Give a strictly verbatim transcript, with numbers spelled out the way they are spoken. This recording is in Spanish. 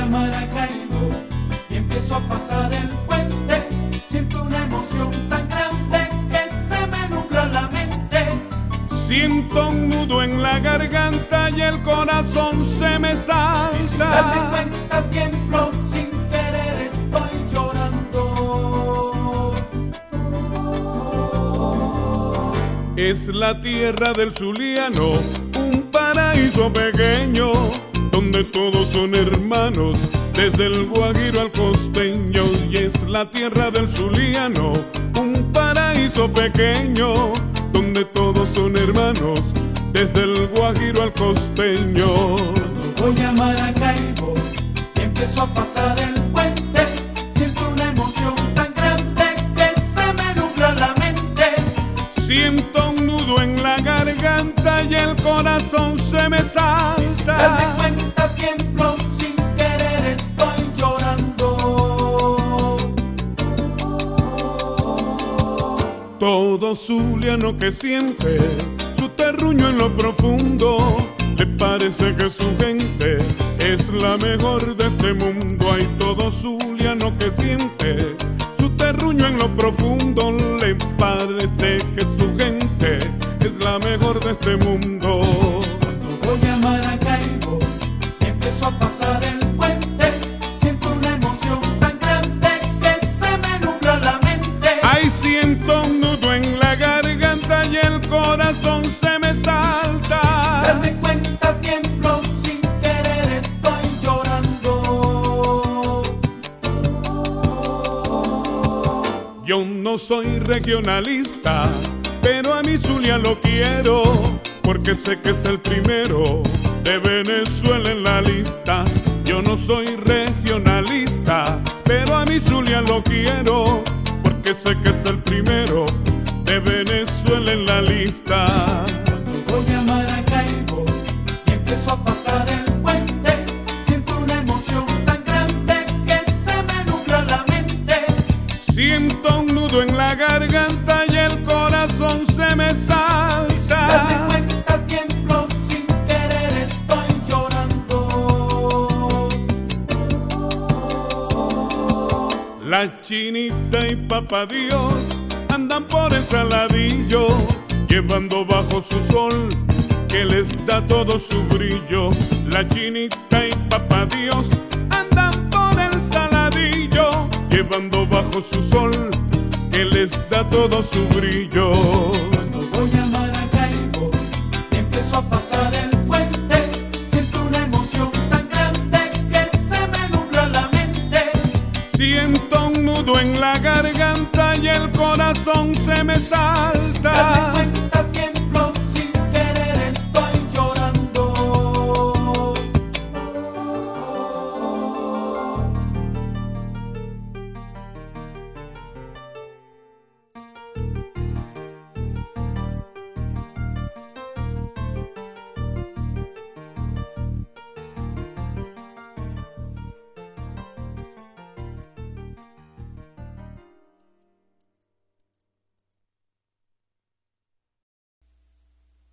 Maracaibo y empiezo a pasar el puente, siento una emoción tan grande que se me nubla la mente. Siento un nudo en la garganta y el corazón se me salta. Y sin darme cuenta tiemblo, sin querer estoy llorando. Es la tierra del Zuliano, un paraíso pequeño, donde todos son hermanos, desde el guajiro al costeño. Y es la tierra del Zuliano, un paraíso pequeño, donde todos son hermanos, desde el guajiro al costeño. Cuando voy a Maracaibo y empiezo a pasar el puente, siento una emoción tan grande que se me nubla la mente. Siento un nudo en la garganta y el corazón se me salta. Y sin darme cuenta tiemblo, sin querer estoy llorando. Todo zuliano que siente su terruño en lo profundo, le parece que su gente es la mejor de este mundo. Hay todo zuliano que siente su terruño en lo profundo, le parece que su gente es la mejor de este mundo. Cuando voy a Maracaibo y empiezo a pasar el puente, siento una emoción tan grande que se me nubla la mente. Ay, siento un nudo en la garganta y el corazón se me salta. Y sin darme cuenta tiemblo, sin querer estoy llorando. Yo no soy regionalista, pero a mi Zulia lo quiero, porque sé que es el primero de Venezuela en la lista. Yo no soy regionalista, pero a mi Zulia lo quiero, porque sé que es el primero de Venezuela en la lista. Cuando voy a Maracaibo y empiezo a pasar el puente, siento una emoción tan grande que se me nubla la mente. Siento un nudo en la garganta y el corazón se me salta. Y sin darme cuenta tiemblo, sin querer estoy llorando. La Chinita y Papá Dios andan por el Saladillo, llevando bajo su sol que les da todo su brillo. La Chinita y Papá Dios andan por el Saladillo, llevando bajo su sol que les da todo su brillo. Cuando voy a Maracaibo y empiezo a pasar el puente, siento una emoción tan grande que se me nubla la mente. Siento un nudo en la garganta y el corazón se me sale.